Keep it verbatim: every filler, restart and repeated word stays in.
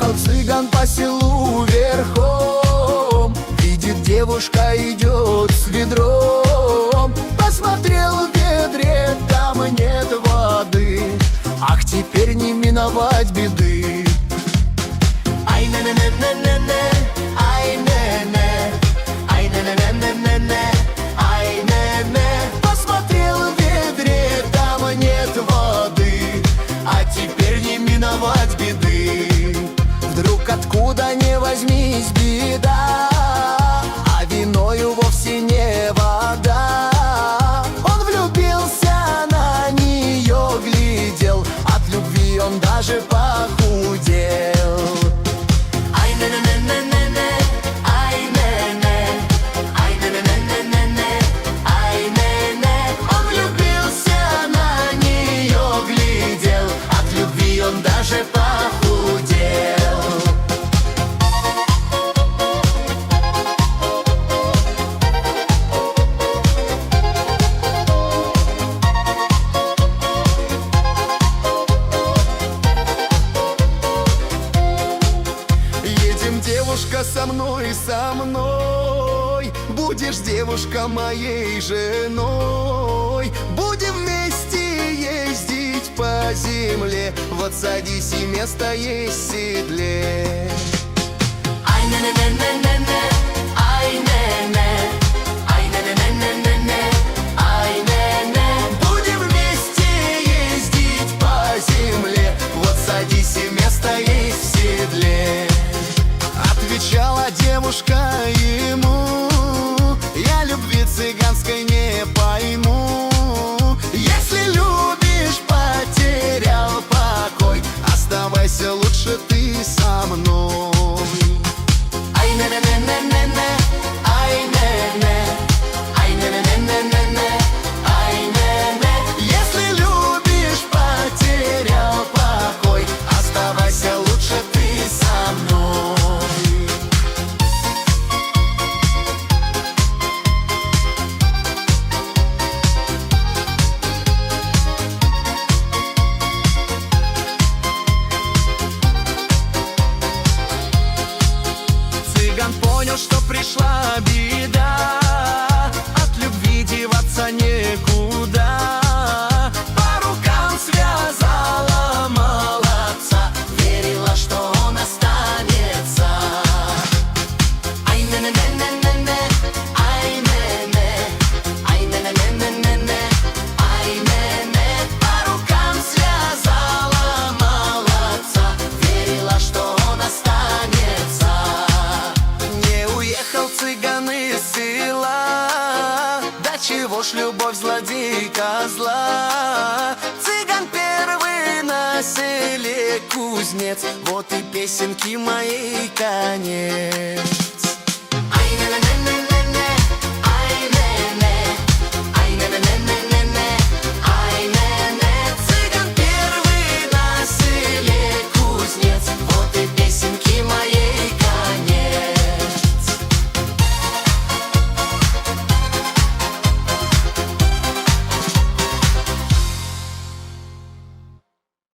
Ехал цыган по селу верхом, видит, девушка идет с ведром. Посмотрел в ведре, там нет воды, ах, теперь не миновать беды. Ай, не не не не не не, ай, не не, ай, не не не не не не, ай, не не. Посмотрел в ведре, там нет воды, а теперь не миновать беды. Вдруг откуда не возьмись беда, а виною вовсе не вода. Он влюбился, на нее глядел, от любви он даже похудел. Ай, не не не не не не, ай, не не, ай, не не не не не не, ай, не не. Он влюбился, на нее глядел, от любви он даже похудел. Девушка со мной, со мной, будешь, девушка, моей женой. Будем вместе ездить по земле, вот садись, и место есть в седле. Ай, не не не не не не, ай, не не, ай, не не не не не не, ай, не не. Будем вместе ездить по земле, вот садись, и место есть в седле. Отвечала девушка ему: я любви цыганской не пойму. Если любишь, потерял покой, оставайся лучше ты со мной. Ай, не не не не не не, ай, не не, ай, не не не не не не, ай, не не. Если любишь, потерял покой, оставайся лучше ты со мной. Понял, что пришла беда, от любви деваться некуда. По рукам связала молодца, верила, что он останется. Ай, не не не не не не, ай, не не, ай, не не не не не не, ай, не не. По рукам связала молодца, верила, что он останется. Уехал цыган из села, да чего ж любовь злодейка зла. Цыган первый на селе кузнец, вот и песенки моей конец. Ай, не не не